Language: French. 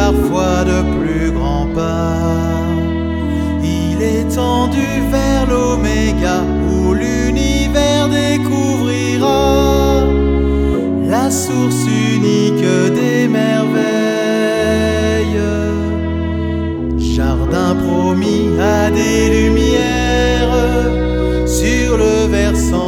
parfois de plus grands pas. Il est tendu vers l'oméga où l'univers découvrira la source unique des merveilles. Jardin promis à des lumières sur le versant